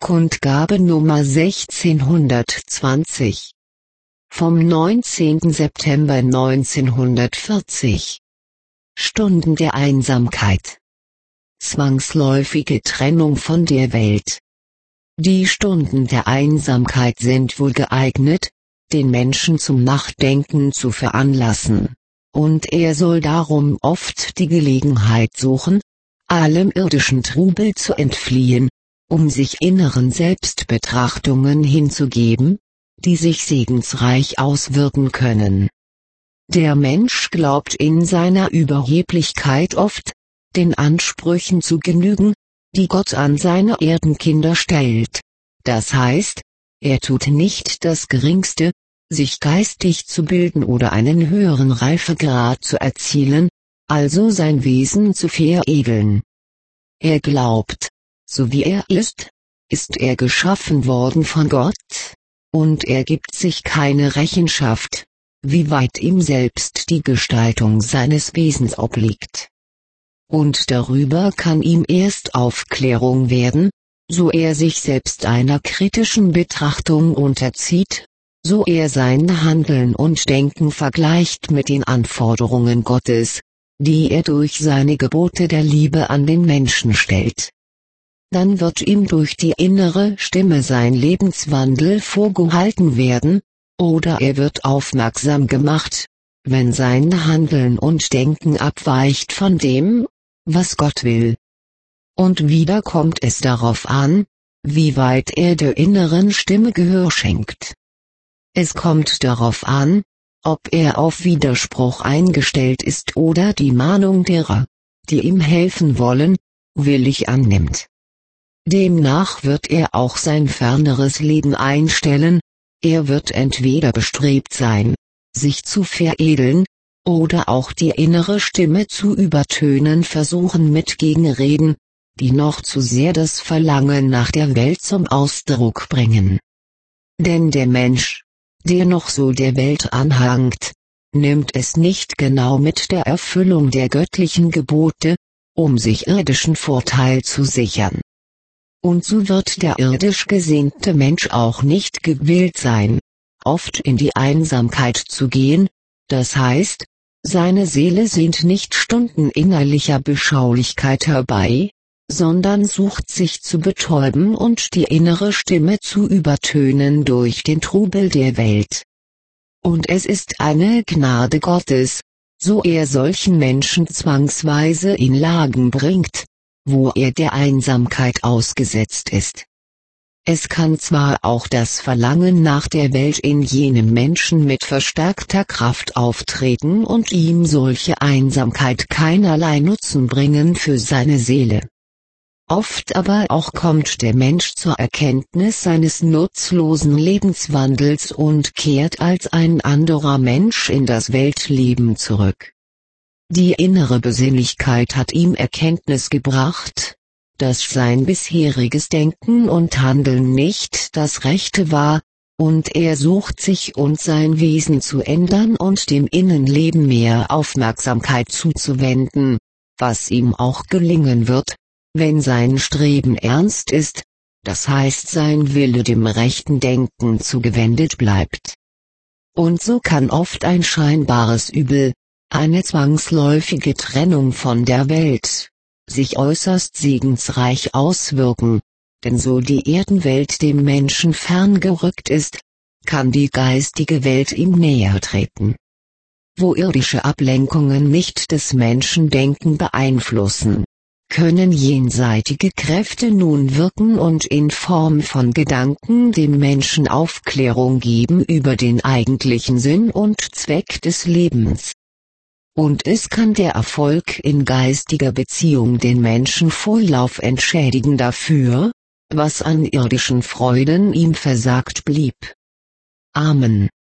Kundgabe Nummer 1620 vom 19. September 1940. Stunden der Einsamkeit. Zwangsläufige Trennung von der Welt. Die Stunden der Einsamkeit sind wohl geeignet, den Menschen zum Nachdenken zu veranlassen, und er soll darum oft die Gelegenheit suchen, allem irdischen Trubel zu entfliehen, um sich inneren Selbstbetrachtungen hinzugeben, die sich segensreich auswirken können. Der Mensch glaubt in seiner Überheblichkeit oft, den Ansprüchen zu genügen, die Gott an seine Erdenkinder stellt. Das heißt, er tut nicht das Geringste, sich geistig zu bilden oder einen höheren Reifegrad zu erzielen, also sein Wesen zu veredeln. Er glaubt, so wie er ist er geschaffen worden von Gott, und er gibt sich keine Rechenschaft, wie weit ihm selbst die Gestaltung seines Wesens obliegt. Und darüber kann ihm erst Aufklärung werden, so er sich selbst einer kritischen Betrachtung unterzieht, so er sein Handeln und Denken vergleicht mit den Anforderungen Gottes, die er durch seine Gebote der Liebe an den Menschen stellt. Dann wird ihm durch die innere Stimme sein Lebenswandel vorgehalten werden, oder er wird aufmerksam gemacht, wenn sein Handeln und Denken abweicht von dem, was Gott will. Und wieder kommt es darauf an, wie weit er der inneren Stimme Gehör schenkt. Es kommt darauf an, ob er auf Widerspruch eingestellt ist oder die Mahnung derer, die ihm helfen wollen, willig annimmt. Demnach wird er auch sein ferneres Leben einstellen, er wird entweder bestrebt sein, sich zu veredeln, oder auch die innere Stimme zu übertönen versuchen mit Gegenreden, die noch zu sehr das Verlangen nach der Welt zum Ausdruck bringen. Denn der Mensch, der noch so der Welt anhangt, nimmt es nicht genau mit der Erfüllung der göttlichen Gebote, um sich irdischen Vorteil zu sichern. Und so wird der irdisch gesinnte Mensch auch nicht gewillt sein, oft in die Einsamkeit zu gehen, das heißt, seine Seele sehnt nicht Stunden innerlicher Beschaulichkeit herbei, sondern sucht sich zu betäuben und die innere Stimme zu übertönen durch den Trubel der Welt. Und es ist eine Gnade Gottes, so er solchen Menschen zwangsweise in Lagen bringt, wo er der Einsamkeit ausgesetzt ist. Es kann zwar auch das Verlangen nach der Welt in jenem Menschen mit verstärkter Kraft auftreten und ihm solche Einsamkeit keinerlei Nutzen bringen für seine Seele. Oft aber auch kommt der Mensch zur Erkenntnis seines nutzlosen Lebenswandels und kehrt als ein anderer Mensch in das Weltleben zurück. Die innere Besinnlichkeit hat ihm Erkenntnis gebracht, dass sein bisheriges Denken und Handeln nicht das Rechte war, und er sucht sich und sein Wesen zu ändern und dem Innenleben mehr Aufmerksamkeit zuzuwenden, was ihm auch gelingen wird, wenn sein Streben ernst ist, das heißt sein Wille dem rechten Denken zugewendet bleibt. Und so kann oft ein scheinbares Übel, eine zwangsläufige Trennung von der Welt, sich äußerst segensreich auswirken, denn so die Erdenwelt dem Menschen ferngerückt ist, kann die geistige Welt ihm näher treten. Wo irdische Ablenkungen nicht des Menschen Denken beeinflussen, können jenseitige Kräfte nun wirken und in Form von Gedanken dem Menschen Aufklärung geben über den eigentlichen Sinn und Zweck des Lebens. Und es kann der Erfolg in geistiger Beziehung den Menschen Vorlauf entschädigen dafür, was an irdischen Freuden ihm versagt blieb. Amen.